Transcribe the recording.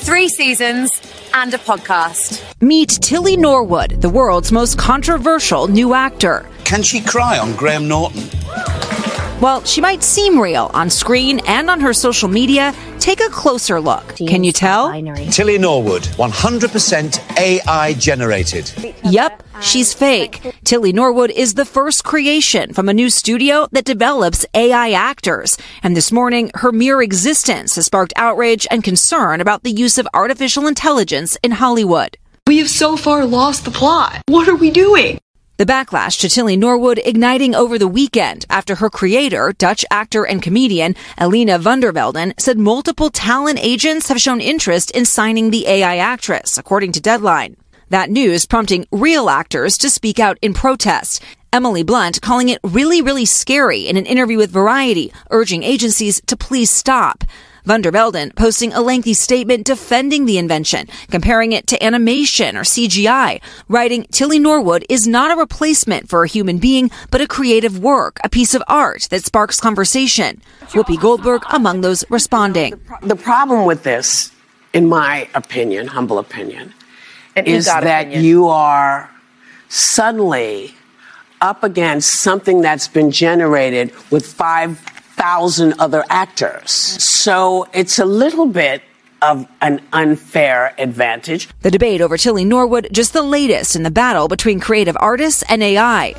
3 seasons, and a podcast. Meet Tilly Norwood, the world's most controversial new actor. Can she cry on Graham Norton? While she might seem real on screen and on her social media, take a closer look. Can you tell? Tilly Norwood, 100% AI generated. Yep, she's fake. Tilly Norwood is the first creation from a new studio that develops AI actors. And this morning, her mere existence has sparked outrage and concern about the use of artificial intelligence in Hollywood. We have so far lost the plot. What are we doing? The backlash to Tilly Norwood igniting over the weekend after her creator, Dutch actor and comedian Elina van der Velden, said multiple talent agents have shown interest in signing the AI actress, according to Deadline. That news prompting real actors to speak out in protest. Emily Blunt calling it really, really scary in an interview with Variety, urging agencies to please stop. Van der Velden posting a lengthy statement defending the invention, comparing it to animation or CGI, writing Tilly Norwood is not a replacement for a human being, but a creative work, a piece of art that sparks conversation. Whoopi Goldberg among those responding. The problem with this, in my opinion, humble opinion, is that you are suddenly up against something that's been generated with 5,000 other actors. So it's a little bit of an unfair advantage. The debate over Tilly Norwood, just the latest in the battle between creative artists and AI.